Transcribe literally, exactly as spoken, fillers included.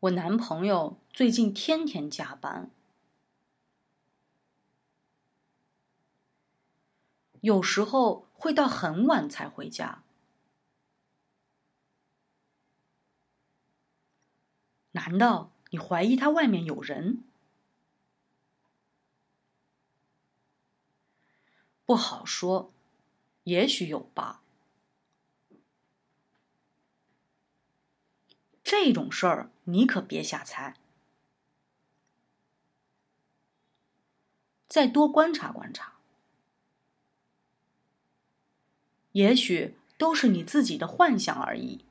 我男朋友最近天天加班，有时候会到很晚才回家。难道你怀疑他外面有人？不好说，也许有吧。这种事儿你可别瞎猜，再多观察观察，也许都是你自己的幻想而已。